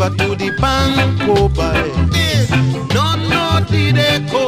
river to the bank, oh boy. No, no, did they